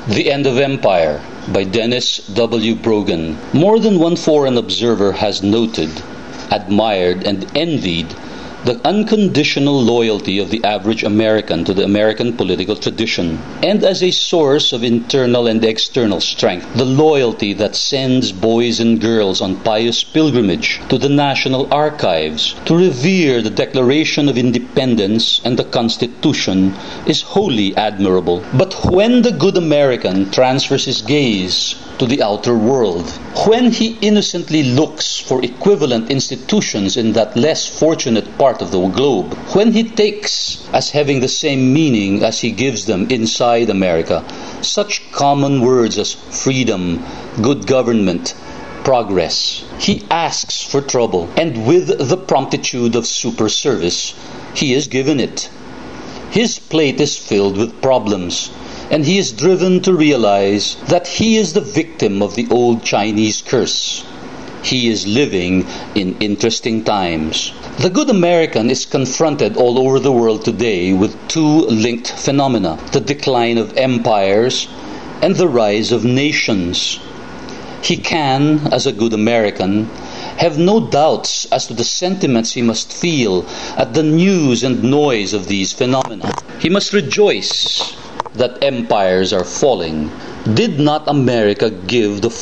The End of Empire by Dennis W. Brogan. More than one foreign observer has noted, admired, and envied the unconditional loyalty of the average American to the American political tradition, and as a source of internal and external strength, the loyalty that sends boys and girls on pious pilgrimage to the National Archives to revere the Declaration of Independence and the Constitution is wholly admirable. But when the good American transfers his gaze to the outer world, when he innocently looks for equivalent institutions in that less fortunate part of the globe, when he takes as having the same meaning as he gives them inside America such common words as freedom, good government, progress, he asks for trouble, and with the promptitude of super service, he is given it. His plate is filled with problems, and he is driven to realize that he is the victim of the old Chinese curse. He is living in interesting times. The good American is confronted all over the world today with two linked phenomena: the decline of empires and the rise of nations. He can, as a good American, have no doubts as to the sentiments he must feel at the news and noise of these phenomena. He must rejoice that empires are falling. Did not America give the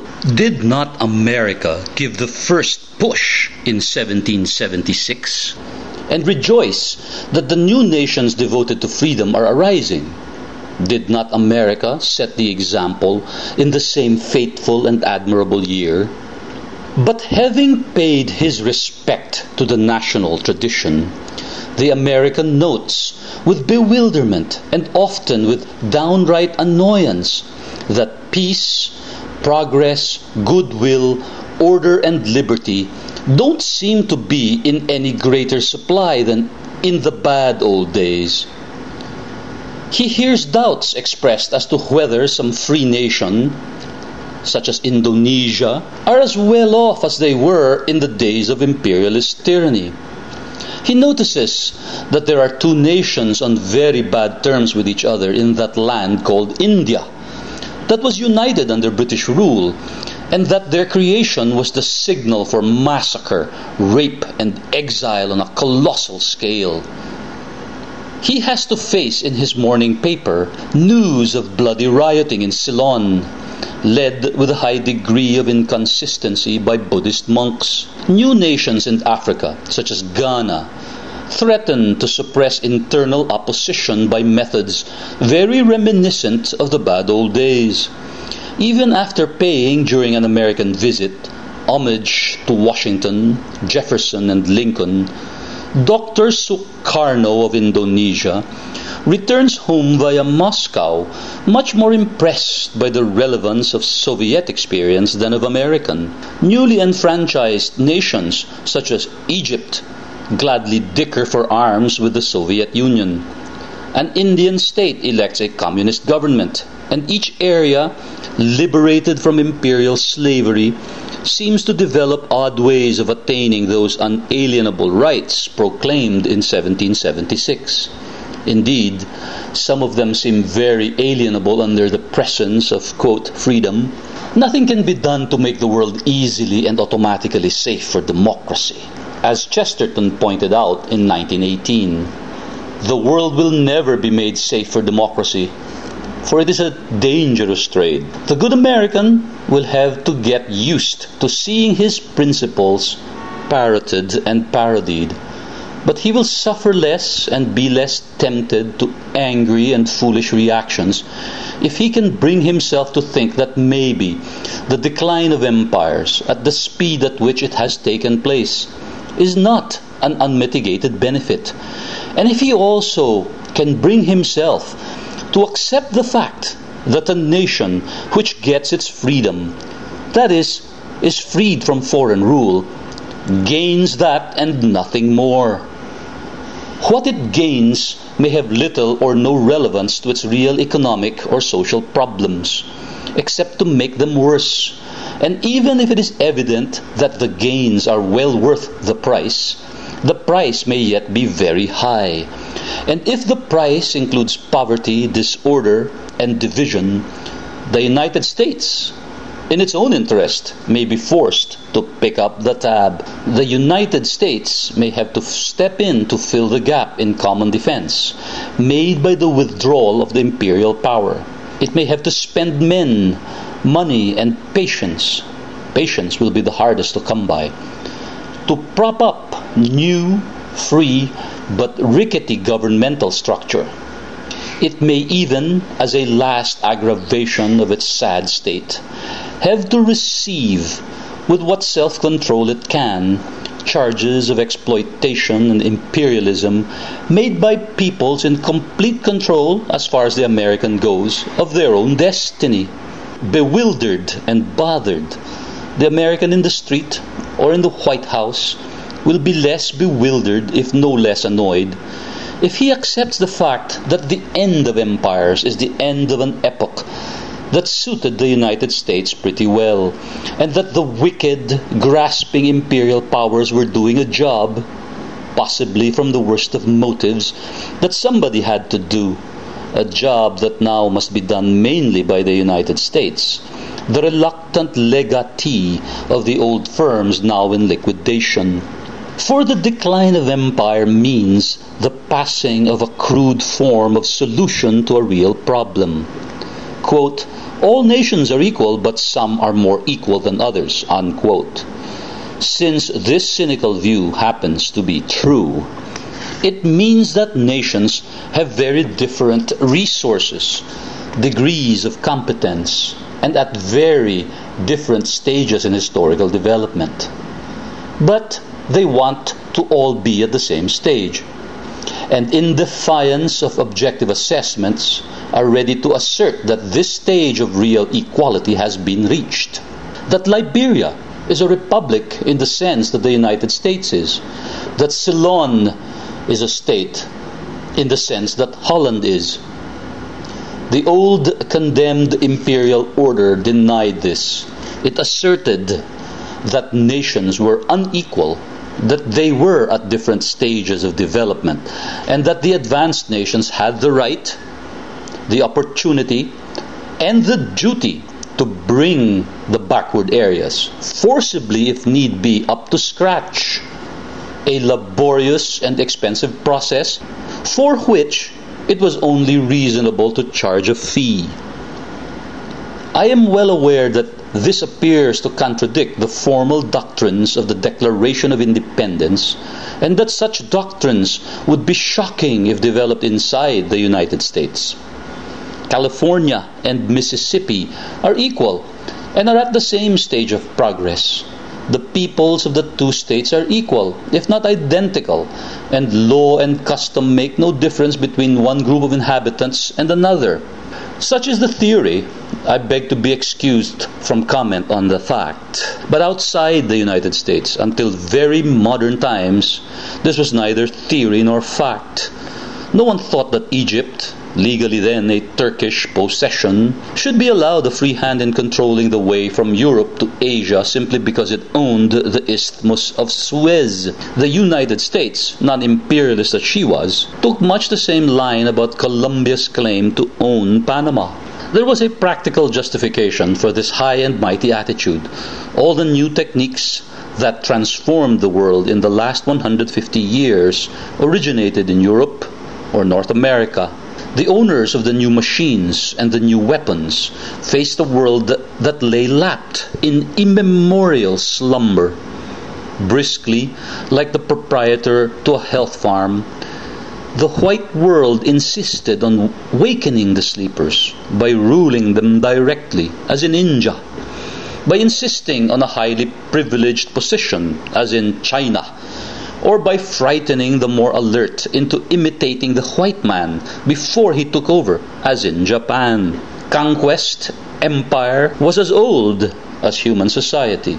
first push in 1776? And rejoice that the new nations devoted to freedom are arising. Did not America set the example in the same fateful and admirable year? But having paid his respect to the national tradition, the American notes with bewilderment and often with downright annoyance that peace, progress, goodwill, order, and liberty don't seem to be in any greater supply than in the bad old days. He hears doubts expressed as to whether some free nation, such as Indonesia, are as well off as they were in the days of imperialist tyranny. He notices that there are two nations on very bad terms with each other in that land called India, that was united under British rule, and that their creation was the signal for massacre, rape, and exile on a colossal scale. He has to face in his morning paper news of bloody rioting in Ceylon, led with a high degree of inconsistency by Buddhist monks. New nations in Africa, such as Ghana, threaten to suppress internal opposition by methods very reminiscent of the bad old days. Even after paying, during an American visit, homage to Washington, Jefferson, and Lincoln, Dr. Sukarno of Indonesia returns home via Moscow much more impressed by the relevance of Soviet experience than of American. Newly enfranchised nations such as Egypt gladly dicker for arms with the Soviet Union. An Indian state elects a communist government, and each area liberated from imperial slavery seems to develop odd ways of attaining those unalienable rights proclaimed in 1776. Indeed, some of them seem very alienable under the presence of, quote, freedom. Nothing can be done to make the world easily and automatically safe for democracy. As Chesterton pointed out in 1918, the world will never be made safe for democracy, for it is a dangerous trade. The good American will have to get used to seeing his principles parroted and parodied, but he will suffer less and be less tempted to angry and foolish reactions if he can bring himself to think that maybe the decline of empires at the speed at which it has taken place is not an unmitigated benefit, and if he also can bring himself to accept the fact that a nation which gets its freedom, that is freed from foreign rule, gains that and nothing more. What it gains may have little or no relevance to its real economic or social problems, except to make them worse. And even if it is evident that the gains are well worth the price may yet be very high. And if the price includes poverty, disorder, and division, the United States, in its own interest, may be forced to pick up the tab. The United States may have to step in to fill the gap in common defense made by the withdrawal of the imperial power. It may have to spend men, money, and patience. Patience will be the hardest to come by, to prop up new, free, but rickety governmental structure. It may even, as a last aggravation of its sad state, have to receive, with what self-control it can, charges of exploitation and imperialism made by peoples in complete control, as far as the American goes, of their own destiny. Bewildered and bothered, the American in the street or in the White House will be less bewildered, if no less annoyed, if he accepts the fact that the end of empires is the end of an epoch that suited the United States pretty well, and that the wicked, grasping imperial powers were doing a job, possibly from the worst of motives, that somebody had to do, a job that now must be done mainly by the United States, the reluctant legatee of the old firms now in liquidation. For the decline of empire means the passing of a crude form of solution to a real problem. Quote, all nations are equal, but some are more equal than others, unquote. Since this cynical view happens to be true, it means that nations have very different resources, degrees of competence, and at very different stages in historical development. But they want to all be at the same stage, and in defiance of objective assessments, are ready to assert that this stage of real equality has been reached. That Liberia is a republic in the sense that the United States is. That Ceylon is a state in the sense that Holland is. The old condemned imperial order denied this. It asserted that nations were unequal, that they were at different stages of development, and that the advanced nations had the right, the opportunity, and the duty to bring the backward areas, forcibly if need be, up to scratch. A laborious and expensive process for which it was only reasonable to charge a fee. I am well aware that this appears to contradict the formal doctrines of the Declaration of Independence, and that such doctrines would be shocking if developed inside the United States. California and Mississippi are equal and are at the same stage of progress. The peoples of the two states are equal, if not identical, and law and custom make no difference between one group of inhabitants and another. Such is the theory. I beg to be excused from comment on the fact. But outside the United States, until very modern times, this was neither theory nor fact. No one thought that Egypt, legally then a Turkish possession, should be allowed a free hand in controlling the way from Europe to Asia simply because it owned the Isthmus of Suez. The United States, non-imperialist as she was, took much the same line about Colombia's claim to own Panama. There was a practical justification for this high and mighty attitude. All the new techniques that transformed the world in the last 150 years originated in Europe or North America. The owners of the new machines and the new weapons faced a world that lay lapped in immemorial slumber. Briskly, like the proprietor to a health farm, the white world insisted on wakening the sleepers by ruling them directly, as in India, by insisting on a highly privileged position, as in China, or by frightening the more alert into imitating the white man before he took over, as in Japan. Conquest, empire, was as old as human society.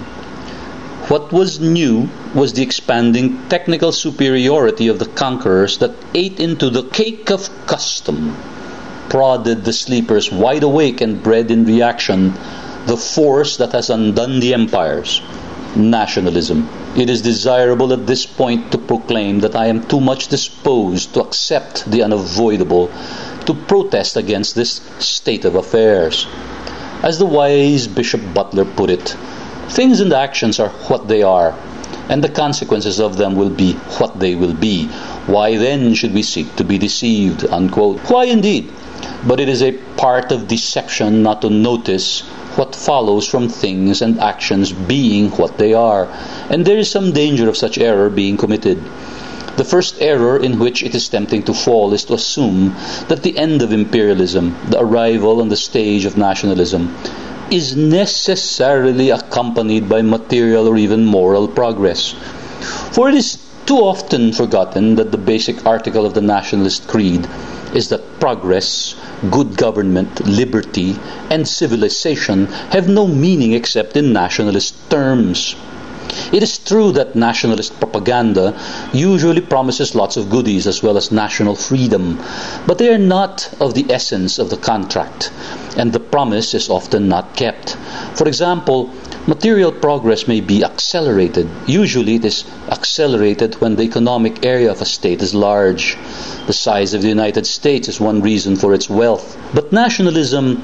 What was new was the expanding technical superiority of the conquerors that ate into the cake of custom, prodded the sleepers wide awake, and bred in reaction the force that has undone the empires: nationalism. It is desirable at this point to proclaim that I am too much disposed to accept the unavoidable, to protest against this state of affairs. As the wise Bishop Butler put it, things and actions are what they are, and the consequences of them will be what they will be. Why then should we seek to be deceived? Unquote. Why indeed? But it is a part of deception not to notice what follows from things and actions being what they are, and there is some danger of such error being committed. The first error in which it is tempting to fall is to assume that the end of imperialism, the arrival on the stage of nationalism, is necessarily accompanied by material or even moral progress. For it is too often forgotten that the basic article of the nationalist creed is that progress, good government, liberty, and civilization have no meaning except in nationalist terms. It is true that nationalist propaganda usually promises lots of goodies as well as national freedom, but they are not of the essence of the contract, and the promise is often not kept. For example, material progress may be accelerated. Usually it is accelerated when the economic area of a state is large. The size of the United States is one reason for its wealth. But nationalism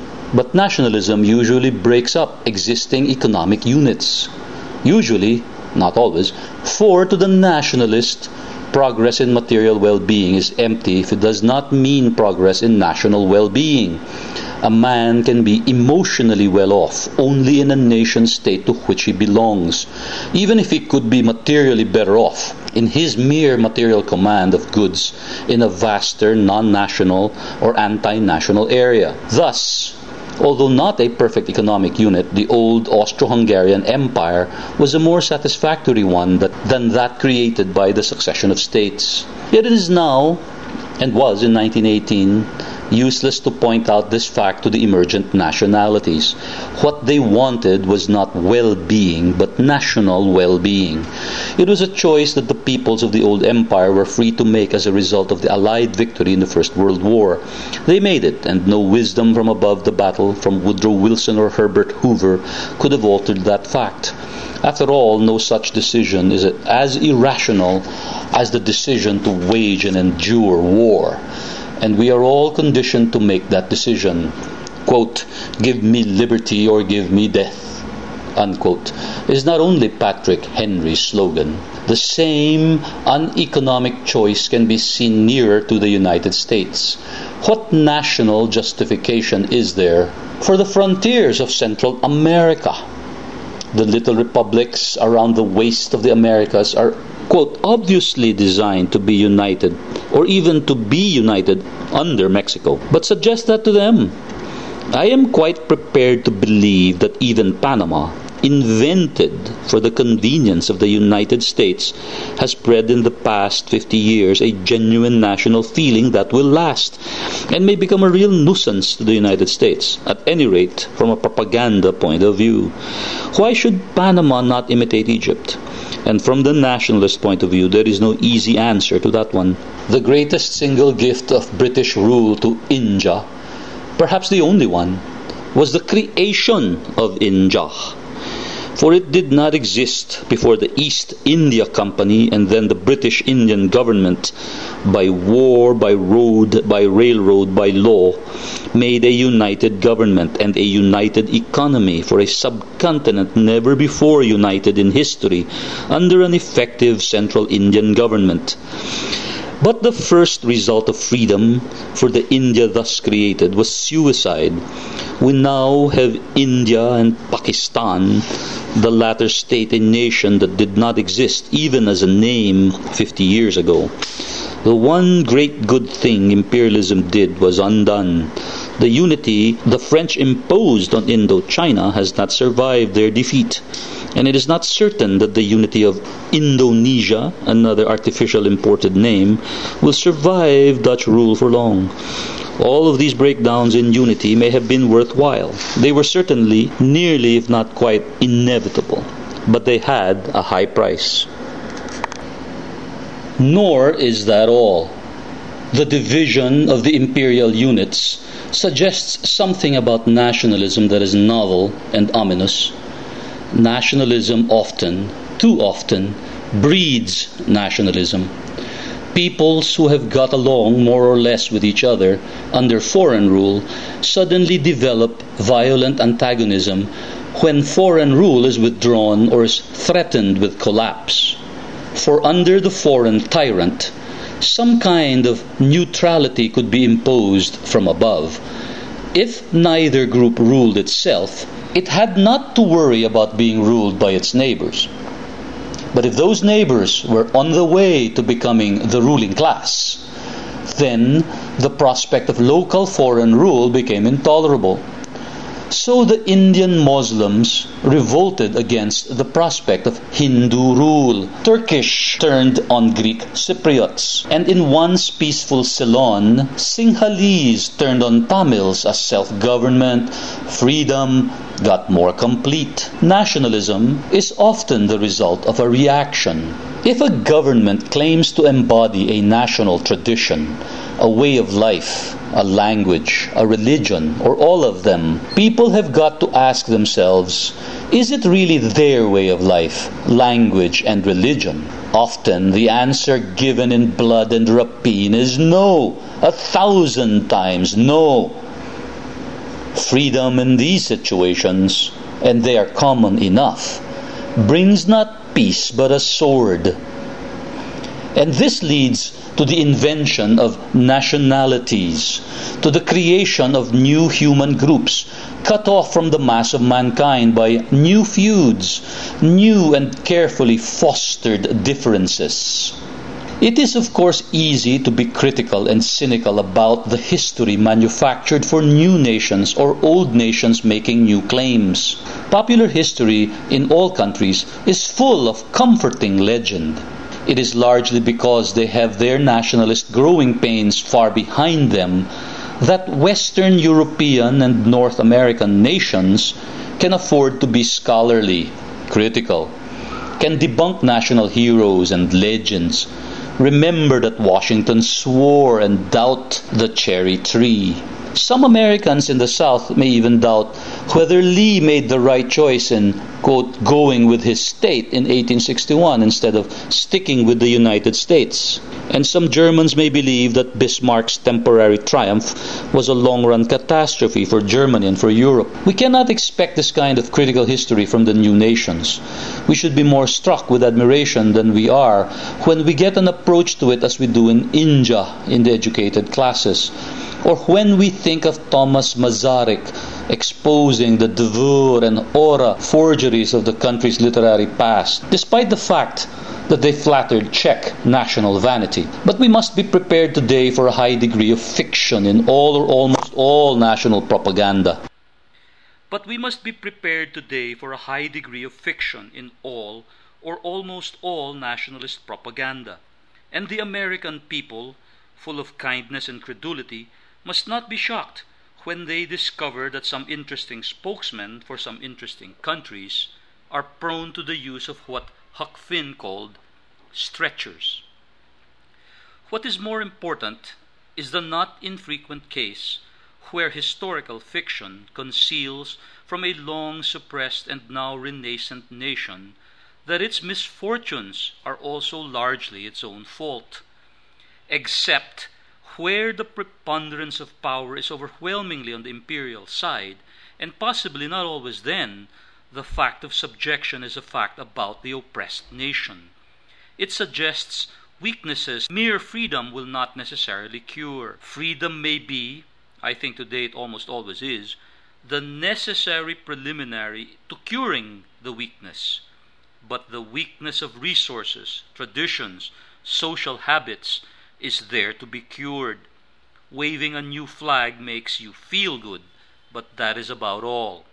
usually breaks up existing economic units. Usually, not always, for to the nationalist, progress in material well-being is empty if it does not mean progress in national well-being. A man can be emotionally well off only in a nation-state to which he belongs, even if he could be materially better off in his mere material command of goods in a vaster non-national or anti-national area. Thus, although not a perfect economic unit, the old Austro-Hungarian Empire was a more satisfactory one than that created by the succession of states. Yet it is now, and was in 1918, useless to point out this fact to the emergent nationalities. What they wanted was not well-being, but national well-being. It was a choice that the peoples of the old empire were free to make as a result of the Allied victory in the First World War. They made it, and no wisdom from above the battle, from Woodrow Wilson or Herbert Hoover, could have altered that fact. After all, no such decision is as irrational as the decision to wage and endure war. And we are all conditioned to make that decision. Quote, "Give me liberty or give me death," unquote, is not only Patrick Henry's slogan. The same uneconomic choice can be seen nearer to the United States. What national justification is there for the frontiers of Central America? The little republics around the waist of the Americas are, quote, obviously designed to be united, or even to be united under Mexico. But suggest that to them. I am quite prepared to believe that even Panama, invented for the convenience of the United States, has bred in the past 50 years a genuine national feeling that will last, and may become a real nuisance to the United States, at any rate from a propaganda point of view. Why should Panama not imitate Egypt? And from the nationalist point of view, there is no easy answer to that one. The greatest single gift of British rule to India, perhaps the only one, was the creation of India. For it did not exist before the East India Company and then the British Indian government, by war, by road, by railroad, by law, made a united government and a united economy for a subcontinent never before united in history under an effective central Indian government. But the first result of freedom for the India thus created was suicide. We now have India and Pakistan, the latter state a nation that did not exist even as a name 50 years ago. The one great good thing imperialism did was undone. The unity the French imposed on Indochina has not survived their defeat. And it is not certain that the unity of Indonesia, another artificial imported name, will survive Dutch rule for long. All of these breakdowns in unity may have been worthwhile. They were certainly nearly, if not quite, inevitable. But they had a high price. Nor is that all. The division of the imperial units suggests something about nationalism that is novel and ominous. Nationalism often, too often, breeds nationalism. Peoples who have got along more or less with each other under foreign rule suddenly develop violent antagonism when foreign rule is withdrawn or is threatened with collapse. For under the foreign tyrant, some kind of neutrality could be imposed from above. If neither group ruled itself, it had not to worry about being ruled by its neighbors. But if those neighbors were on the way to becoming the ruling class, then the prospect of local foreign rule became intolerable. So the Indian Muslims revolted against the prospect of Hindu rule. Turkish turned on Greek Cypriots. And in once peaceful Ceylon, Sinhalese turned on Tamils as self-government, freedom got more complete. Nationalism is often the result of a reaction. If a government claims to embody a national tradition, a way of life, a language, a religion, or all of them, people have got to ask themselves, is it really their way of life, language, and religion? Often the answer given in blood and rapine is no, 1,000 times no. Freedom in these situations, and they are common enough, brings not peace but a sword. And this leads to the invention of nationalities, to the creation of new human groups, cut off from the mass of mankind by new feuds, new and carefully fostered differences. It is, of course, easy to be critical and cynical about the history manufactured for new nations or old nations making new claims. Popular history in all countries is full of comforting legend. It is largely because they have their nationalist growing pains far behind them that Western European and North American nations can afford to be scholarly, critical, can debunk national heroes and legends, remember that Washington swore and doubt the cherry tree. Some Americans in the South may even doubt whether Lee made the right choice in, quote, going with his state in 1861 instead of sticking with the United States. And some Germans may believe that Bismarck's temporary triumph was a long-run catastrophe for Germany and for Europe. We cannot expect this kind of critical history from the new nations. We should be more struck with admiration than we are when we get an approach to it as we do in India in the educated classes, or when we think of Thomas Masaryk exposing the Devur and Aura forgeries of the country's literary past, despite the fact that they flattered Czech national vanity. But we must be prepared today for a high degree of fiction in all or almost all national propaganda. But we must be prepared today for a high degree of fiction in all or almost all nationalist propaganda. And the American people, full of kindness and credulity, must not be shocked when they discover that some interesting spokesmen for some interesting countries are prone to the use of what Huck Finn called stretchers. What is more important is the not infrequent case where historical fiction conceals from a long suppressed and now renascent nation that its misfortunes are also largely its own fault, except where the preponderance of power is overwhelmingly on the imperial side, and possibly not always then, the fact of subjection is a fact about the oppressed nation. It suggests weaknesses mere freedom will not necessarily cure. Freedom may be, I think today it almost always is, the necessary preliminary to curing the weakness. But the weakness of resources, traditions, social habits is there to be cured. Waving a new flag makes you feel good, but that is about all.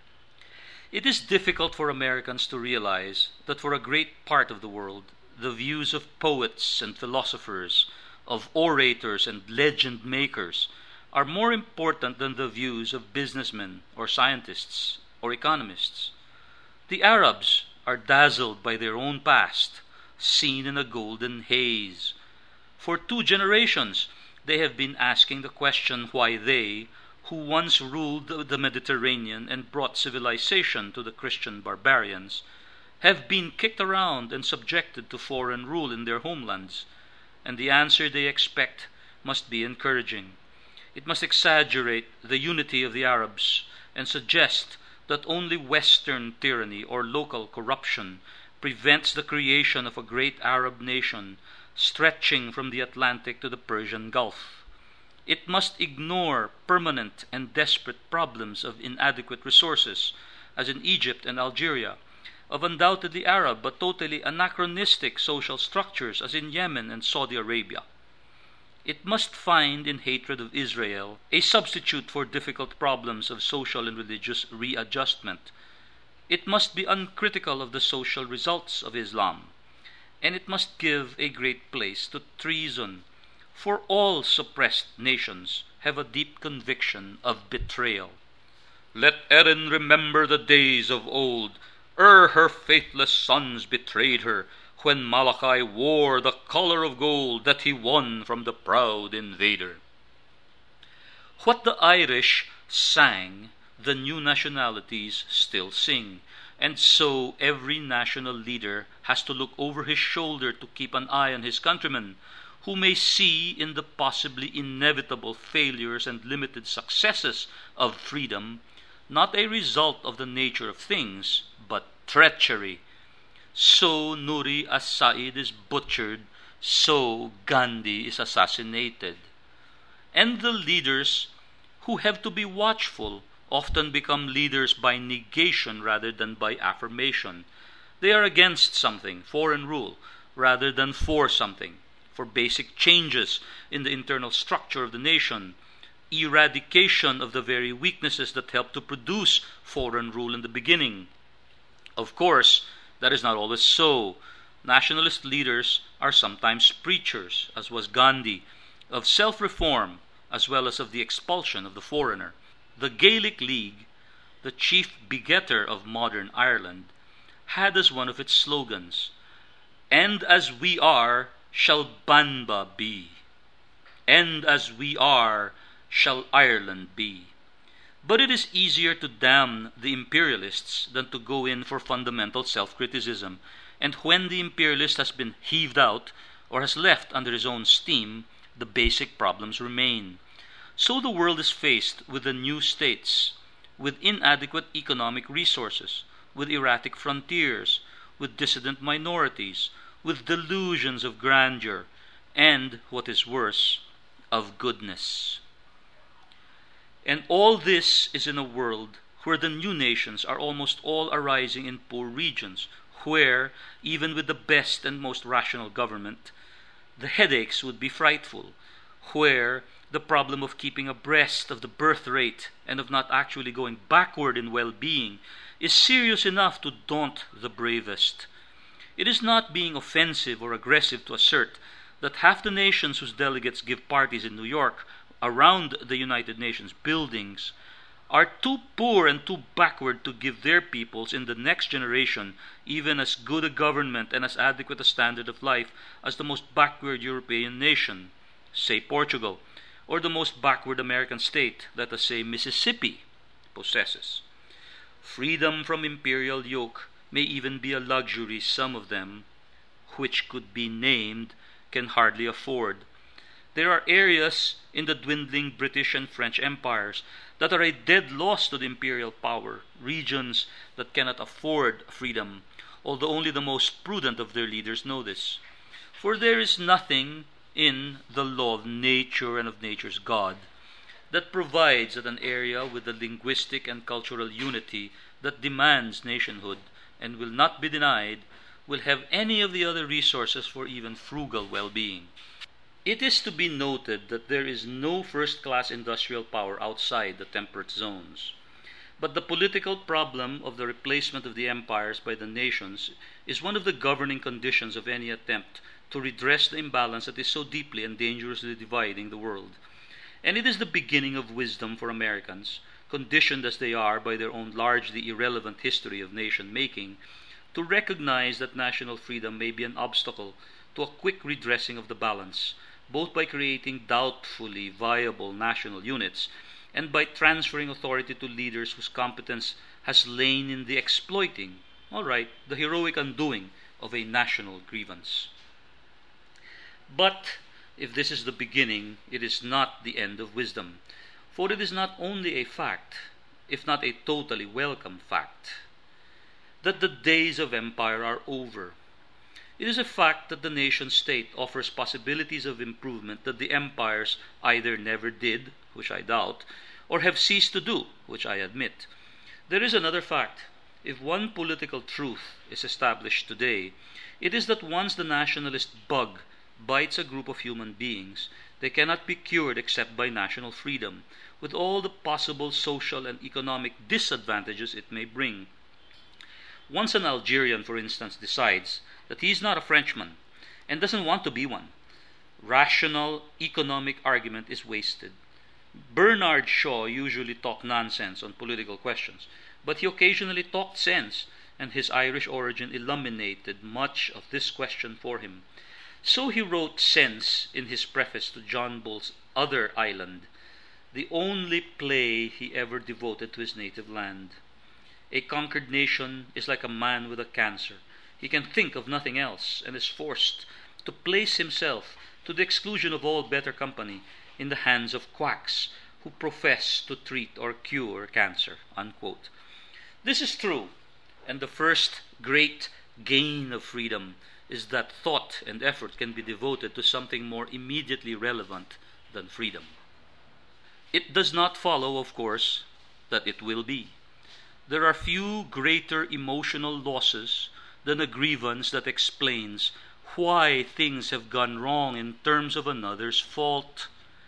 It is difficult for Americans to realize that for a great part of the world, the views of poets and philosophers, of orators and legend makers, are more important than the views of businessmen or scientists or economists. The Arabs are dazzled by their own past, seen in a golden haze. For 2 generations, they have been asking the question why they, who once ruled the Mediterranean and brought civilization to the Christian barbarians, have been kicked around and subjected to foreign rule in their homelands, and the answer they expect must be encouraging. It must exaggerate the unity of the Arabs and suggest that only Western tyranny or local corruption prevents the creation of a great Arab nation stretching from the Atlantic to the Persian Gulf. It must ignore permanent and desperate problems of inadequate resources, as in Egypt and Algeria, of undoubtedly Arab but totally anachronistic social structures, as in Yemen and Saudi Arabia. It must find in hatred of Israel a substitute for difficult problems of social and religious readjustment. It must be uncritical of the social results of Islam, and it must give a great place to treason, for all suppressed nations have a deep conviction of betrayal. Let Erin remember the days of old, ere her faithless sons betrayed her, when Malachi wore the collar of gold that he won from the proud invader. What the Irish sang, the new nationalities still sing, and so every national leader has to look over his shoulder to keep an eye on his countrymen, who may see in the possibly inevitable failures and limited successes of freedom not a result of the nature of things, but treachery. So Nuri as-Said is butchered, so Gandhi is assassinated. And the leaders who have to be watchful often become leaders by negation rather than by affirmation. They are against something, foreign rule, rather than for something, for basic changes in the internal structure of the nation, eradication of the very weaknesses that helped to produce foreign rule in the beginning. Of course, that is not always so. Nationalist leaders are sometimes preachers, as was Gandhi, of self-reform as well as of the expulsion of the foreigner. The Gaelic League, the chief begetter of modern Ireland, had as one of its slogans, "And as we are, shall Banba be. And as we are, shall Ireland be." But it is easier to damn the imperialists than to go in for fundamental self-criticism, and when the imperialist has been heaved out or has left under his own steam, the basic problems remain. So the world is faced with the new states, with inadequate economic resources, with erratic frontiers, with dissident minorities, with delusions of grandeur, and, what is worse, of goodness. And all this is in a world where the new nations are almost all arising in poor regions, where, even with the best and most rational government, the headaches would be frightful, where the problem of keeping abreast of the birth rate and of not actually going backward in well-being is serious enough to daunt the bravest. It is not being offensive or aggressive to assert that half the nations whose delegates give parties in New York around the United Nations buildings are too poor and too backward to give their peoples in the next generation even as good a government and as adequate a standard of life as the most backward European nation, say Portugal, or the most backward American state, let us say Mississippi, possesses. Freedom from imperial yoke may even be a luxury some of them, which could be named, can hardly afford. There are areas in the dwindling British and French empires that are a dead loss to the imperial power, regions that cannot afford freedom, although only the most prudent of their leaders know this. For there is nothing in the law of nature and of nature's God that provides that an area with the linguistic and cultural unity that demands nationhood and will not be denied will have any of the other resources for even frugal well-being. It is to be noted that there is no first-class industrial power outside the temperate zones. But the political problem of the replacement of the empires by the nations is one of the governing conditions of any attempt to redress the imbalance that is so deeply and dangerously dividing the world. And it is the beginning of wisdom for Americans, conditioned as they are by their own largely irrelevant history of nation-making, to recognize that national freedom may be an obstacle to a quick redressing of the balance, both by creating doubtfully viable national units and by transferring authority to leaders whose competence has lain in the exploiting, the heroic undoing of a national grievance. But if this is the beginning, it is not the end of wisdom. For it is not only a fact, if not a totally welcome fact, that the days of empire are over. It is a fact that the nation-state offers possibilities of improvement that the empires either never did, which I doubt, or have ceased to do, which I admit. There is another fact. If one political truth is established today, it is that once the nationalist bug bites a group of human beings, they cannot be cured except by national freedom, with all the possible social and economic disadvantages it may bring. Once an Algerian, for instance, decides that he is not a Frenchman and doesn't want to be one, rational economic argument is wasted. Bernard Shaw usually talked nonsense on political questions, but he occasionally talked sense, and his Irish origin illuminated much of this question for him. So he wrote sense in his preface to John Bull's Other Island, the only play he ever devoted to his native land. A conquered nation is like a man with a cancer. He can think of nothing else and is forced to place himself, to the exclusion of all better company, in the hands of quacks who profess to treat or cure cancer." Unquote. This is true, and the first great gain of freedom is that thought and effort can be devoted to something more immediately relevant than freedom. It does not follow, of course, that it will be. There are few greater emotional losses than a grievance that explains why things have gone wrong in terms of another's fault.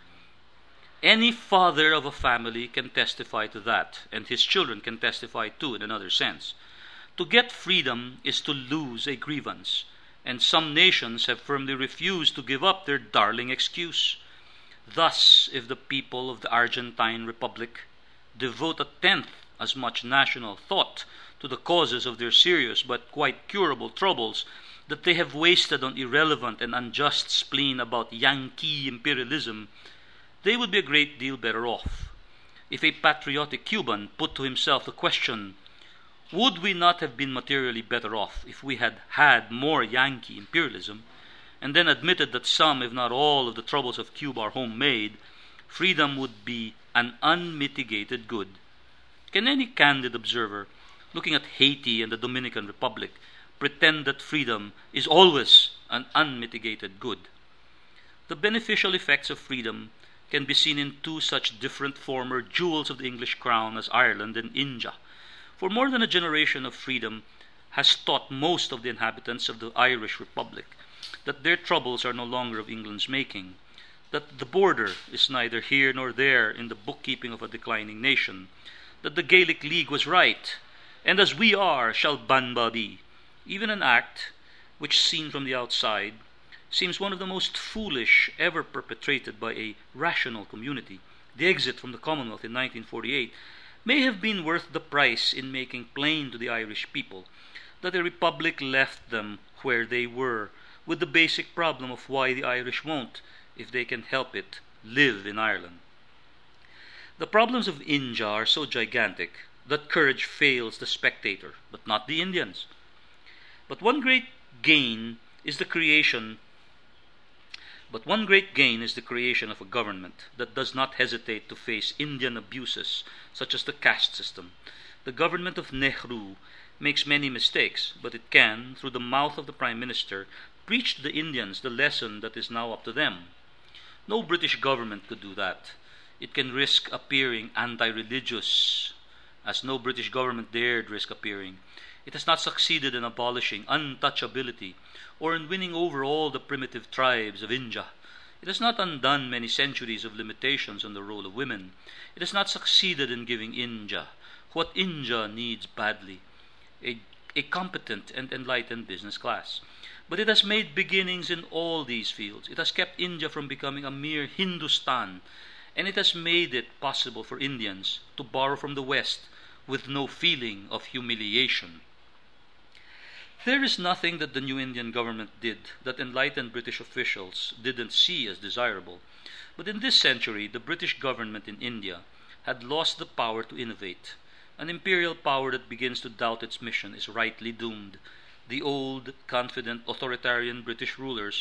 Any father of a family can testify to that, and his children can testify too in another sense. To get freedom is to lose a grievance, and some nations have firmly refused to give up their darling excuse. Thus, if the people of the Argentine Republic devote a tenth as much national thought to the causes of their serious but quite curable troubles that they have wasted on irrelevant and unjust spleen about Yankee imperialism, they would be a great deal better off. If a patriotic Cuban put to himself the question, would we not have been materially better off if we had had more Yankee imperialism, and then admitted that some, if not all, of the troubles of Cuba are homemade, freedom would be an unmitigated good. Can any candid observer, looking at Haiti and the Dominican Republic, pretend that freedom is always an unmitigated good? The beneficial effects of freedom can be seen in two such different former jewels of the English crown as Ireland and India. For more than a generation of freedom has taught most of the inhabitants of the Irish Republic that their troubles are no longer of England's making, that the border is neither here nor there in the bookkeeping of a declining nation, that the Gaelic League was right, and as we are shall Banba be, even an act which, seen from the outside, seems one of the most foolish ever perpetrated by a rational community. The exit from the Commonwealth in 1948 may have been worth the price in making plain to the Irish people that a republic left them where they were, with the basic problem of why the Irish won't, if they can help it, live in Ireland. The problems of India are so gigantic that courage fails the spectator, but not the Indians. But one great gain is the creation of a government that does not hesitate to face Indian abuses, such as the caste system. The government of Nehru makes many mistakes, but it can, through the mouth of the Prime Minister, preach to the Indians the lesson that is now up to them. No British government could do that. It can risk appearing anti-religious, as no British government dared risk appearing. It has not succeeded in abolishing untouchability or in winning over all the primitive tribes of India. It has not undone many centuries of limitations on the role of women. It has not succeeded in giving India what India needs badly, a competent and enlightened business class. But it has made beginnings in all these fields. It has kept India from becoming a mere Hindustan, and it has made it possible for Indians to borrow from the West with no feeling of humiliation. There is nothing that the new Indian government did that enlightened British officials didn't see as desirable. But in this century, the British government in India had lost the power to innovate. An imperial power that begins to doubt its mission is rightly doomed. The old, confident, authoritarian British rulers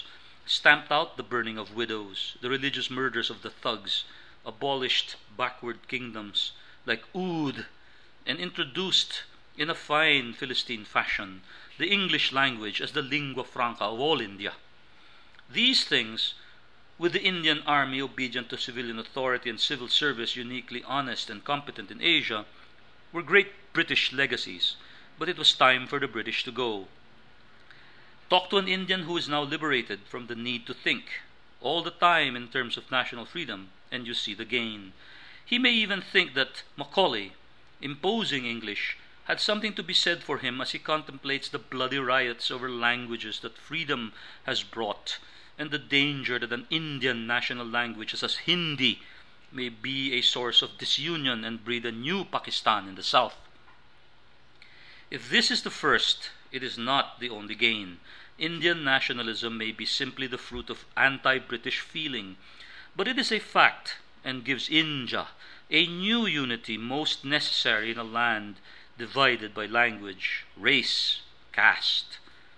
stamped out the burning of widows, the religious murders of the thugs, abolished backward kingdoms like Oud, and introduced in a fine Philistine fashion the English language as the lingua franca of all India. These things, with the Indian army obedient to civilian authority and civil service uniquely honest and competent in Asia, were great British legacies, but it was time for the British to go. Talk to an Indian who is now liberated from the need to think all the time in terms of national freedom, and you see the gain. He may even think that Macaulay, imposing English, had something to be said for him as he contemplates the bloody riots over languages that freedom has brought, and the danger that an Indian national language such as Hindi may be a source of disunion and breed a new Pakistan in the south. If this is the first, it is not the only gain. Indian nationalism may be simply the fruit of anti-British feeling, but it is a fact and gives India a new unity most necessary in a land divided by language, race, caste.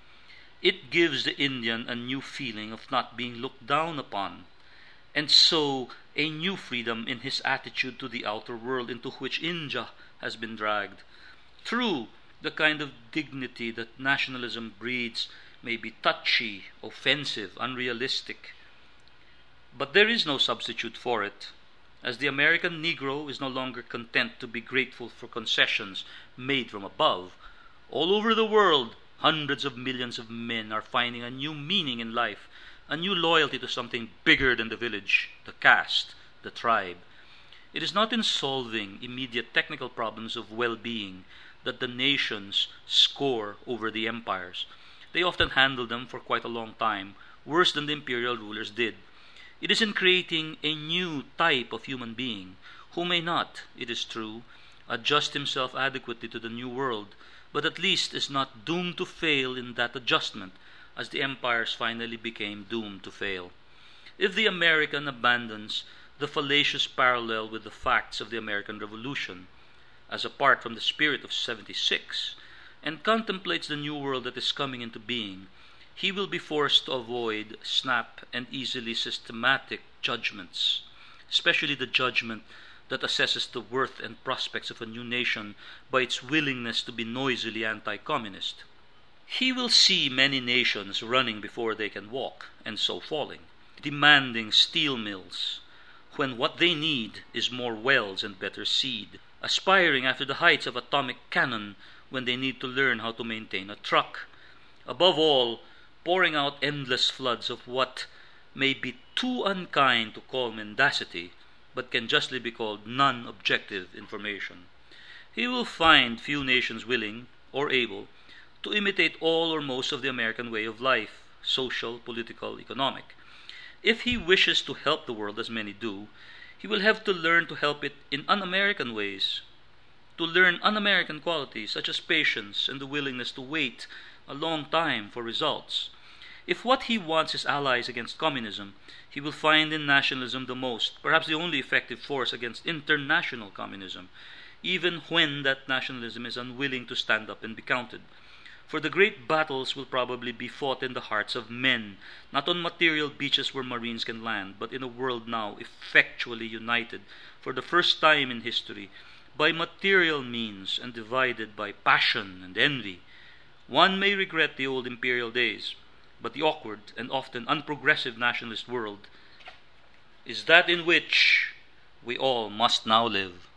It gives the Indian a new feeling of not being looked down upon, and so a new freedom in his attitude to the outer world into which India has been dragged. True, the kind of dignity that nationalism breeds may be touchy, offensive, unrealistic, but there is no substitute for it, as the American Negro is no longer content to be grateful for concessions made from above. All over the world, hundreds of millions of men are finding a new meaning in life, a new loyalty to something bigger than the village, the caste, the tribe. It is not in solving immediate technical problems of well-being that the nations score over the empires. They often handle them for quite a long time, worse than the imperial rulers did. It is in creating a new type of human being, who may not, it is true, adjust himself adequately to the new world, but at least is not doomed to fail in that adjustment, as the empires finally became doomed to fail. If the American abandons the fallacious parallel with the facts of the American Revolution, as apart from the spirit of '76, and contemplates the new world that is coming into being, he will be forced to avoid snap and easily systematic judgments, especially the judgment that assesses the worth and prospects of a new nation by its willingness to be noisily anti-communist. He will see many nations running before they can walk, and so falling, demanding steel mills, when what they need is more wells and better seed, aspiring after the heights of atomic cannon when they need to learn how to maintain a truck. Above all, pouring out endless floods of what may be too unkind to call mendacity, but can justly be called non-objective information. He will find few nations willing or able to imitate all or most of the American way of life, social, political, economic. If he wishes to help the world, as many do, he will have to learn to help it in un-American ways, to learn un-American qualities such as patience and the willingness to wait a long time for results. If what he wants is allies against communism, he will find in nationalism the most, perhaps the only effective force against international communism, even when that nationalism is unwilling to stand up and be counted. For the great battles will probably be fought in the hearts of men, not on material beaches where marines can land, but in a world now effectually united, for the first time in history, by material means and divided by passion and envy. One may regret the old imperial days, but the awkward and often unprogressive nationalist world is that in which we all must now live.